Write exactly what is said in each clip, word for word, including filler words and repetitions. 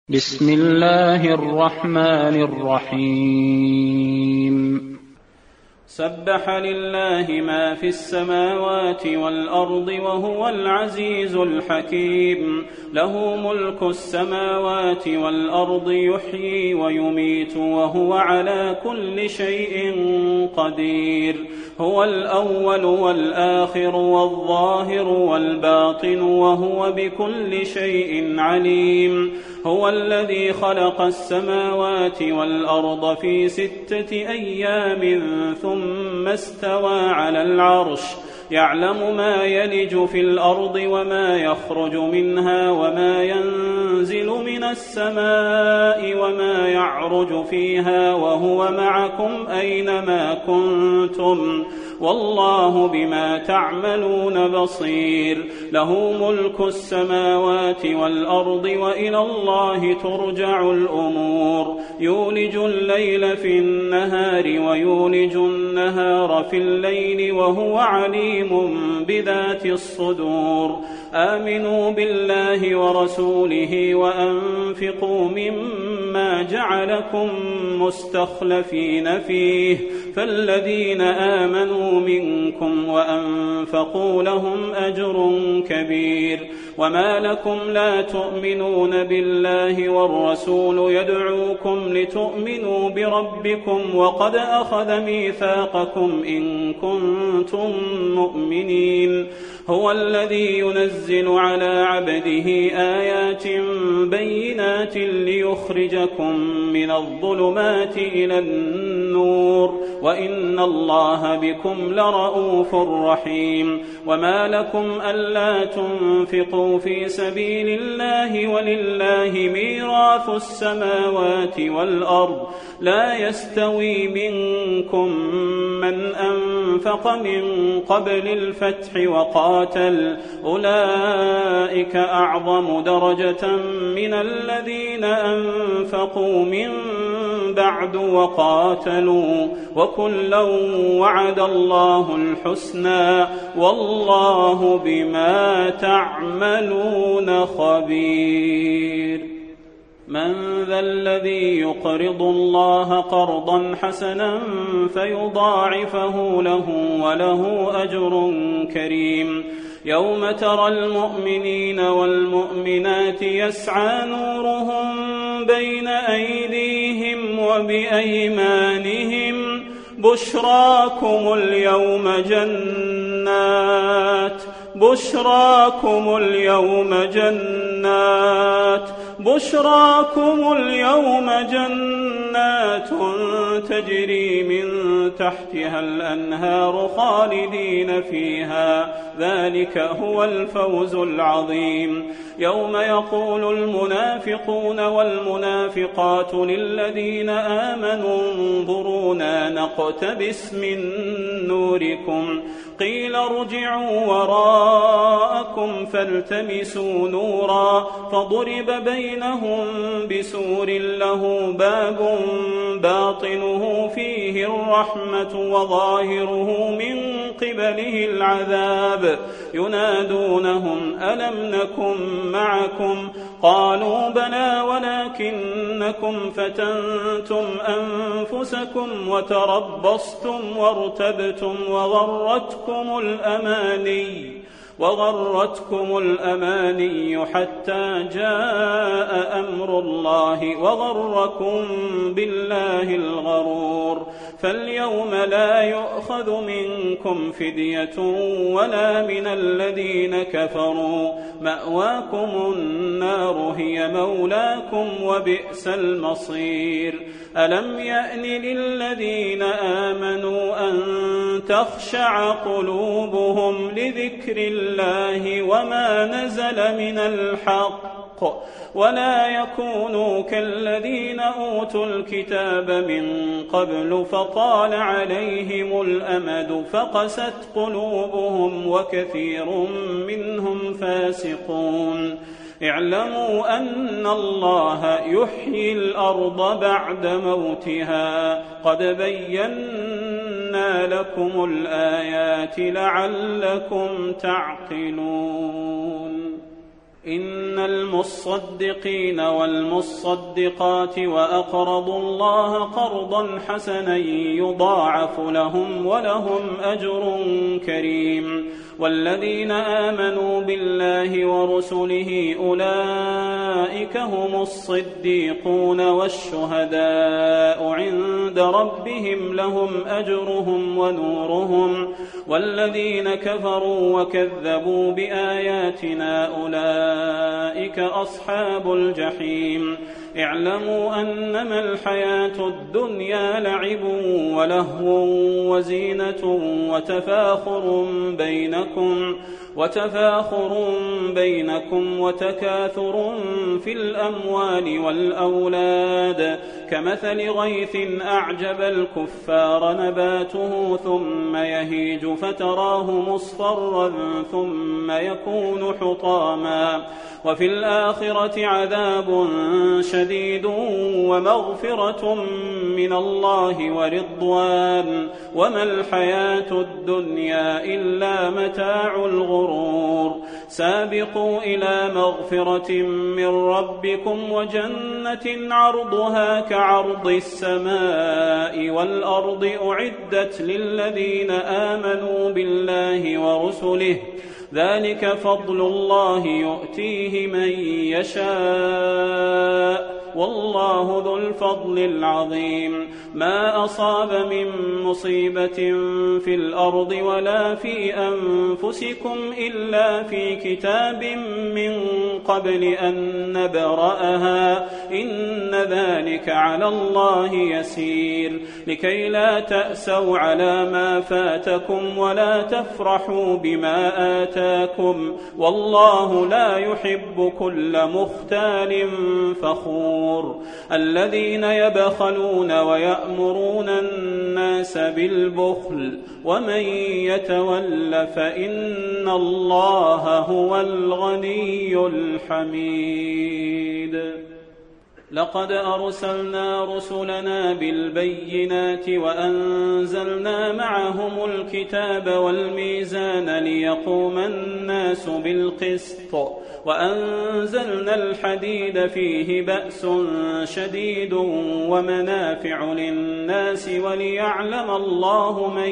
بسم الله الرحمن الرحيم. سبح لله ما في السماوات والأرض وهو العزيز الحكيم. له ملك السماوات والأرض يحيي ويميت وهو على كل شيء قدير. هو الأول والآخر والظاهر والباطن وهو بكل شيء عليم. هو الذي خلق السماوات والأرض في ستة أيام ثم استوى على العرش. يعلم ما يلج في الأرض وما يخرج منها وما ينزل من السماء وما يعرج فيها وهو معكم أينما كنتم والله بما تعملون بصير. له ملك السماوات والأرض وإلى الله ترجع الأمور. يولج الليل في النهار ويولج النهار في الليل وهو عليم بذات الصدور. آمنوا بالله ورسوله وأنفقوا مما جعلكم مستخلفين فيه فالذين آمنوا منكم وأنفقوا لهم أجر كبير. وما لكم لا تؤمنون بالله والرسول يدعوكم لتؤمنوا بربكم وقد أخذ ميثاقكم إن كنتم مؤمنين. هو الذي ينزل على عبده آيات بينات ليخرجكم من الظلمات إلى النور وإن الله بكم لرءوف رحيم. وما لكم ألا تنفقوا في سبيل الله ولله ميراث السماوات والأرض. لا يستوي منكم من أنفق من قبل الفتح وقاتل أولئك أعظم درجة من الذين أنفقوا من بعد وقاتلوا وكلا وعد الله الحسنى والله بما تعملون خبير. من ذا الذي يقرض الله قرضا حسنا فيضاعفه له وله أجر كريم. يوم ترى المؤمنين والمؤمنات يسعى نورهم بين أيديهم وبأيمانهم بشراكم اليوم جنات بشراكم اليوم جنات بشراكم اليوم جنات تجري من تحتها الأنهار خالدين فيها ذلك هو الفوز العظيم. يوم يقول المنافقون والمنافقات للذين آمنوا انظرونا نقتبس من نوركم قيل ارجعوا وراءكم فالتمسوا نورا فضرب بينهم بسور له باب باطنه فيه الرحمة وظاهره من قبله العذاب. ينادونهم ألم نكن معكم قالوا بلى ولكنكم فتنتم أنفسكم وتربصتم وارتبتم وغرتكم الأماني وغرتكم الأماني حتى جاء أمر الله وغركم بالله الغرور. فاليوم لا يؤخذ منكم فدية ولا من الذين كفروا مأواكم النار هي مولاكم وبئس المصير. ألم يأن للذين آمنوا أن تخشع قلوبهم لذكر الله وما نزل من الحق ولا يكونوا كالذين أوتوا الكتاب من قبل فطال عليهم الأمد فقست قلوبهم وكثير منهم فاسقون. اعلموا أن الله يحيي الأرض بعد موتها قد بينا لكم الآيات لعلكم تعقلون. إن المصدقين والمصدقات وأقرضوا الله قرضا حسنا يضاعف لهم ولهم أجر كريم. والذين آمنوا بالله ورسله أولئك هم الصديقون والشهداء عند ربهم لهم أجرهم ونورهم. والذين كفروا وكذبوا بآياتنا أولئك أصحاب الجحيم. اعلموا أنما الحياة الدنيا لعب ولهو وزينة وتفاخر بينكم وتفاخر بينكم وتكاثر في الأموال والأولاد كمثل غيث أعجب الكفار نباته ثم يهيج فتراه مصفرا ثم يكون حطاما وفي الآخرة عذاب شديد ومغفرة من الله ورضوان وما الحياة الدنيا إلا متاع الغرور. سابقوا إلى مغفرة من ربكم وجنة عرضها كعرض السماء والأرض أعدت للذين آمنوا بالله ورسله ذلك فضل الله يؤتيه من يشاء والله ذو الفضل العظيم. ما أصاب من مصيبة في الأرض ولا في أنفسكم إلا في كتاب من قبل أن نبرأها إن ذلك على الله يسير. لكي لا تأسوا على ما فاتكم ولا تفرحوا بما آتاكم والله لا يحب كل مختال فخور. الذين يبخلون ويأمرون الناس بالبخل ومن يتول فإن الله هو الغني الحميد. لقد أرسلنا رسلنا بالبينات وأنزلنا معهم الكتاب والميزان ليقوم الناس بالقسط وأنزلنا الحديد فيه بأس شديد ومنافع للناس وليعلم الله من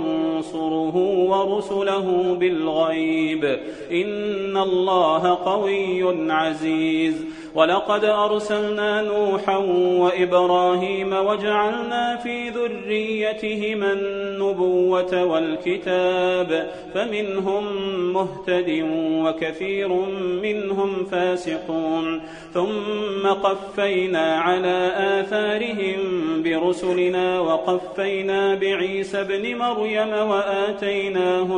ينصره ورسله بالغيب إن الله قوي عزيز. ولقد أرسلنا نوحا وإبراهيم وجعلنا في ذريتهما النبوة والكتاب فمنهم مهتد وكثير منهم فاسقون. ثم قفينا على آثارهم برسلنا وقفينا بعيسى ابن مريم وآتيناه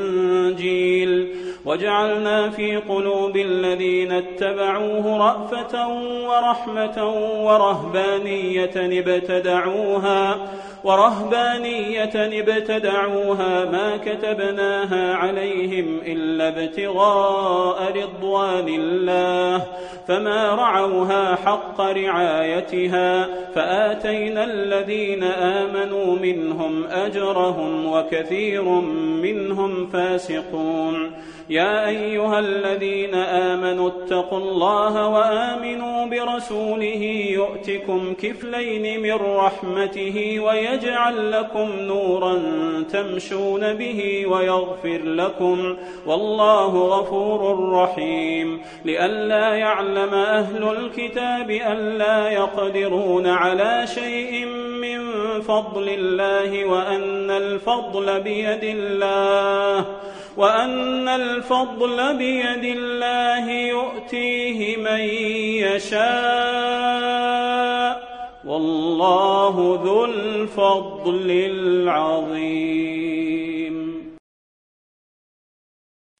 الإنجيل وجعلنا في قلوب الذين اتبعوه رأفة ورحمة ورهبانية ابتدعوها ورهبانية ابتدعوها ما كتبناها عليهم إلا ابتغاء رضوان الله فما رعوها حق رعايتها فآتينا الذين آمنوا منهم أجرهم وكثير منهم فاسقون. يا أيها الذين آمنوا اتقوا الله وآمنوا برسوله يؤتكم كفلين من رحمته ويجعل لكم نورا تمشون به ويغفر لكم والله غفور رحيم. لئلا يعلم أهل الكتاب ألا يقدرون على شيء من فضل الله وأن الفضل بيد الله وأن الفضل بيد الله يؤتيه من يشاء والله ذو الفضل العظيم.